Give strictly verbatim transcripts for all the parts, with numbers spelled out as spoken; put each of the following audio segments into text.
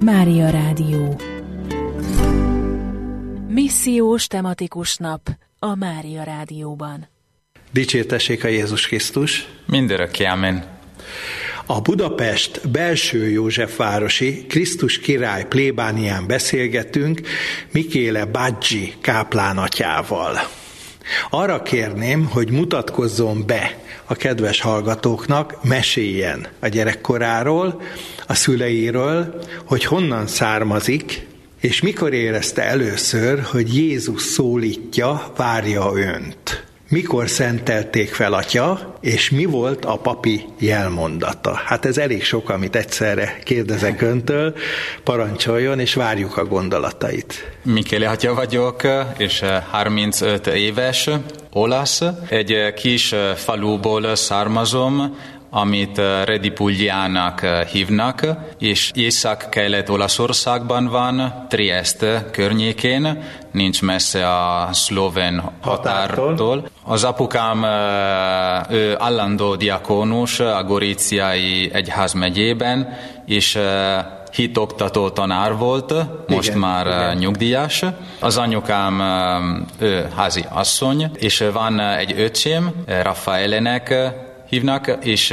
Mária Rádió. Missziós tematikus nap a Mária Rádióban. Dicsértessék a Jézus Krisztus! Mindörökké, amen. A Budapest belső Józsefvárosi Krisztus király plébánián beszélgetünk Mikéle Badzsi káplán atyával. Arra kérném, hogy mutatkozzon be a kedves hallgatóknak, meséljen a gyerekkoráról, a szüleiről, hogy honnan származik, és mikor érezte először, hogy Jézus szólítja, várja önt. Mikor szentelték fel, atya, és mi volt a papi jelmondata? Hát ez elég sok, amit egyszerre kérdezek öntől, parancsoljon, és várjuk a gondolatait. Mikéle atya vagyok, és harmincöt éves, olasz. Egy kis faluból származom, amit Redipuljának hívnak, és Észak-Kelet-Olaszországban van, Trieste környékén, nincs messze a szlovén határtól. Az apukám ő állandó diakónus a Goríciai egyházmegyében, és hitoktató tanár volt, most igen, már igen. nyugdíjas. Az anyukám ő házi asszony, és van egy öcsém, Rafaelenek hívnak, és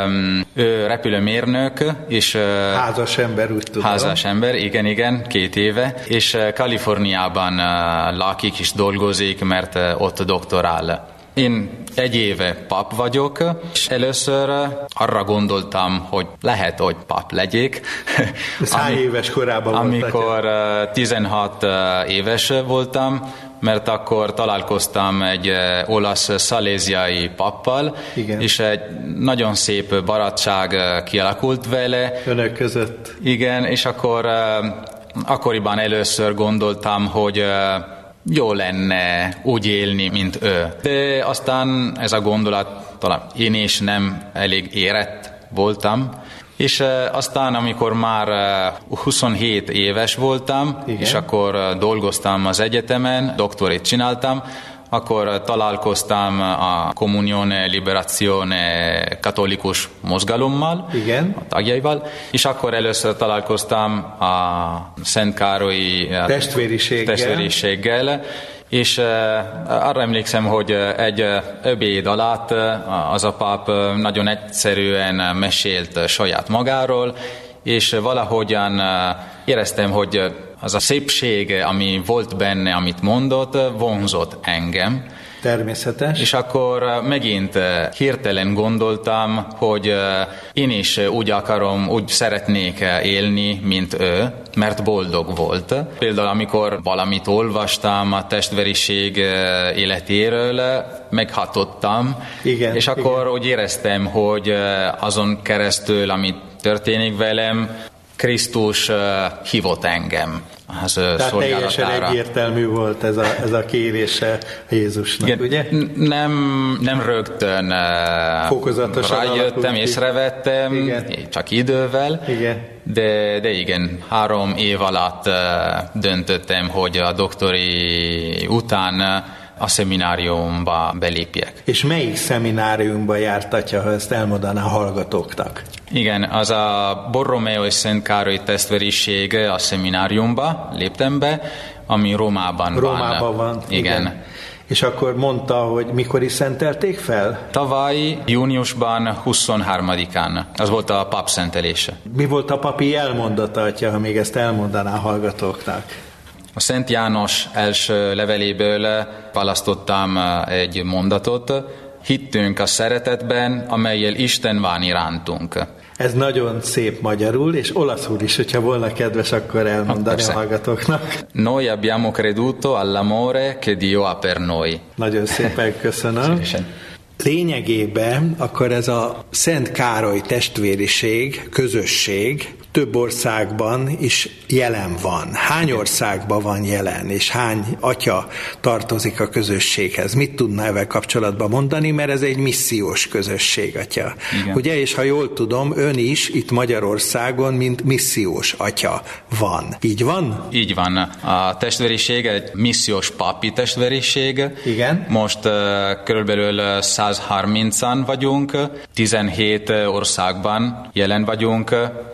ő repülőmérnök, és házas ember, úgy tudom. Házas ember, igen, igen, két éve, és Kaliforniában lakik és dolgozik, mert ott doktorál. Én egy éve pap vagyok, és először arra gondoltam, hogy lehet, hogy pap legyek. Ez hány éves korában volt? Amikor tizenhat éves voltam, mert akkor találkoztam egy olasz szaléziai pappal, igen. és egy nagyon szép barátság kialakult vele. Önök között. Igen, és akkor akkoriban először gondoltam, hogy jó lenne úgy élni, mint ő. De aztán ez a gondolat, talán én is nem elég érett voltam, és aztán, amikor már huszonhét éves voltam, igen. és akkor dolgoztam az egyetemen, doktorét csináltam, akkor találkoztam a Comunione Liberazione katolikus mozgalommal, igen. a tagjaival, és akkor először találkoztam a Szent Károlyi testvériséggel, testvériséggel és uh, arra emlékszem, hogy egy ebéd alatt az a pap nagyon egyszerűen mesélt saját magáról, és valahogyan uh, éreztem, hogy az a szépség, ami volt benne, amit mondott, vonzott engem. Természetes. És akkor megint hirtelen gondoltam, hogy én is úgy akarom, úgy szeretnék élni, mint ő, mert boldog volt. Például amikor valamit olvastam a testvériség életéről, meghatottam, igen, és akkor igen. úgy éreztem, hogy azon keresztül, amit történik velem, Krisztus hívott engem az Tehát teljesen egyértelmű volt ez a, ez a kérése Jézusnak, igen, ugye? Nem, nem rögtön rájöttem, észrevettem, igen. csak idővel, igen. De, de igen, három év alatt döntöttem, hogy a doktori után a szemináriumba belépjek. És melyik szemináriumba járt, atya, ha ezt elmondaná a hallgatóknak? Igen, az a Borromeo és Szent Károly testvériség a szemináriumba léptem be, ami Rómában, Rómában van. van. Igen. igen. És akkor mondta, hogy mikor is szentelték fel? Tavaly júniusban huszonharmadikán. Az volt a pap szentelése. Mi volt a papi jelmondata, atya, ha még ezt elmondaná a hallgatóknak? A Szent János első leveléből választottam egy mondatot. Hittünk a szeretetben, amellyel Isten van irántunk. Ez nagyon szép magyarul, és olaszul is, hogyha volna kedves, akkor elmondani a hallgatóknak. Noi abbiamo creduto all'amore che Dio ha per noi. Nagyon szépen köszönöm. Lényegében akkor ez a Szent Károly testvériség, közösség több országban is jelen van. Hány országban van jelen, és hány atya tartozik a közösséghez? Mit tudna ezzel kapcsolatban mondani, mert ez egy missziós közösség, atya. Igen. Ugye, és ha jól tudom, ön is itt Magyarországon, mint missziós atya van. Így van? Így van. A testvériség egy missziós papi testvériség. Igen. Most uh, körülbelül százharmincan vagyunk, tizenhét országban jelen vagyunk, főleg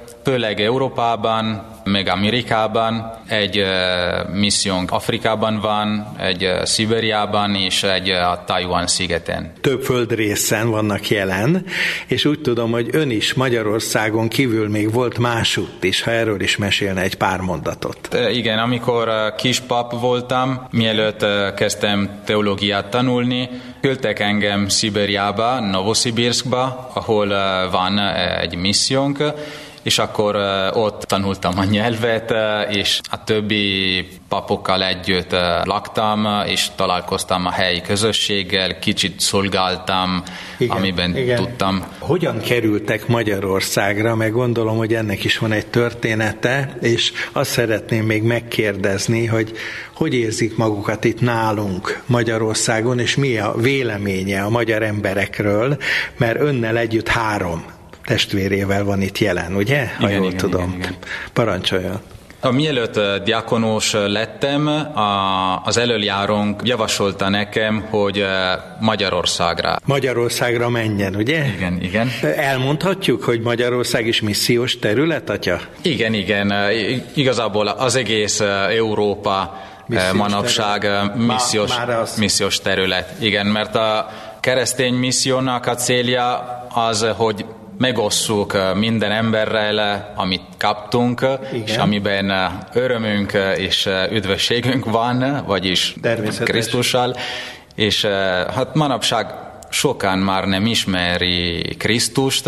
főleg Európában, meg Amerikában, egy missziónk Afrikában van, egy Szibériában és egy a Tajvan szigeten. Több földrészen vannak jelen, és úgy tudom, hogy ön is Magyarországon kívül még volt másutt is, ha erről is mesélne egy pár mondatot. Igen, amikor kispap voltam, mielőtt kezdtem teológiát tanulni, küldtek engem Szibériába, Novoszibirszkba, ahol van egy missziónk, és akkor ott tanultam a nyelvet, és a többi papokkal együtt laktam, és találkoztam a helyi közösséggel, kicsit szolgáltam, igen, amiben igen. tudtam. Hogyan kerültek Magyarországra, meg gondolom, hogy ennek is van egy története, és azt szeretném még megkérdezni, hogy hogy érzik magukat itt nálunk Magyarországon, és mi a véleménye a magyar emberekről, mert önnel együtt három testvérével van itt jelen, ugye? Ha igen, jól igen, tudom. Igen, igen. Parancsoljon. Mielőtt diákonus lettem, az elöljárónk javasolta nekem, hogy Magyarországra. Magyarországra menjen, ugye? Igen, igen. Elmondhatjuk, hogy Magyarország is missziós terület, atya? Igen, igen. Igazából az egész Európa missziós manapság terület. missziós, az... missziós terület. Igen, mert a keresztény missziónak a célja az, hogy megosszuk minden emberrel, amit kaptunk, igen. és amiben örömünk és üdvösségünk van, vagyis Krisztussal. És hát manapság sokan már nem ismeri Krisztust,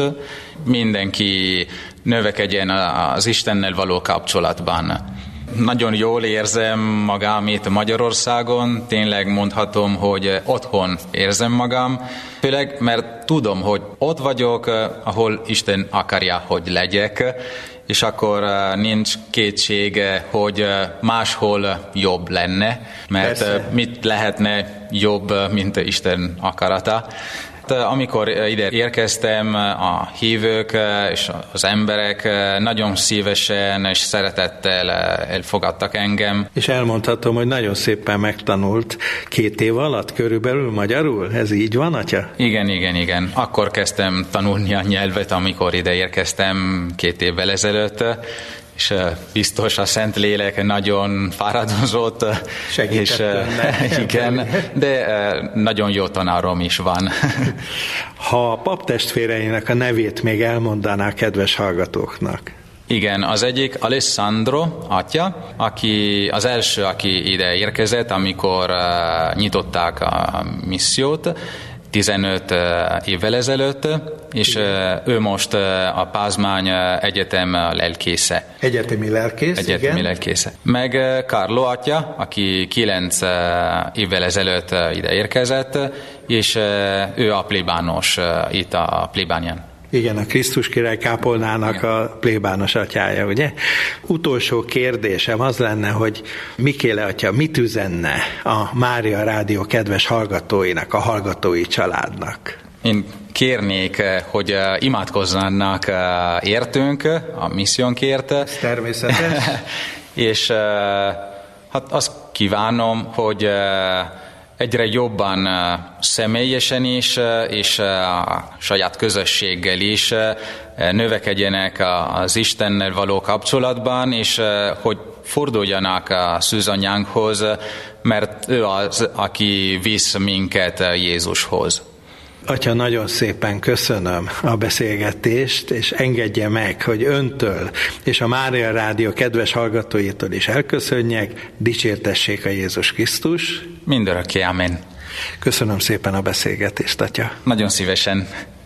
mindenki növekedjen az Istennel való kapcsolatban. Nagyon jól érzem magam itt Magyarországon, tényleg mondhatom, hogy otthon érzem magam, főleg mert tudom, hogy ott vagyok, ahol Isten akarja, hogy legyek, és akkor nincs kétsége, hogy máshol jobb lenne, mert persze. mit lehetne jobb, mint Isten akarata. Amikor ide érkeztem, a hívők és az emberek nagyon szívesen és szeretettel elfogadtak engem. És elmondhatom, hogy nagyon szépen megtanult két év alatt körülbelül magyarul? Ez így van, atya? Igen, igen, igen. Akkor kezdtem tanulni a nyelvet, amikor ide érkeztem két évvel ezelőtt. És biztos a Szentlélek nagyon fáradozott, és igen, de nagyon jó tanárom is van. Ha a paptestvéreinek a nevét még elmondaná kedves hallgatóknak. Igen, az egyik Alessandro atya, aki az első, aki ide érkezett, amikor nyitották a missziót, tizenöt évvel ezelőtt, és igen. ő most a Pázmány Egyetem lelkésze. Egyetemi lelkész, Egyetemi igen. lelkésze. Meg Carlo atya, aki kilenc évvel ezelőtt ide érkezett, és ő a plébános itt a plébánián. Igen, a Krisztus király kápolnának igen. a plébános atyája, ugye? Utolsó kérdésem az lenne, hogy Mikéle atya mit üzenne a Mária Rádió kedves hallgatóinak, a hallgatói családnak? Én kérnék, hogy imádkozzanak értünk, a missziónkért. Ez természetes. És hát azt kívánom, hogy egyre jobban személyesen is, és a saját közösséggel is növekedjenek az Istennel való kapcsolatban, és hogy forduljanak a szűzanyánkhoz, mert ő az, aki visz minket Jézushoz. Atya, nagyon szépen köszönöm a beszélgetést, és engedje meg, hogy öntől és a Mária Rádió kedves hallgatóitól is elköszönjek, dicsértessék a Jézus Krisztus. Mindörökké, amen. Köszönöm szépen a beszélgetést, atya. Nagyon szívesen.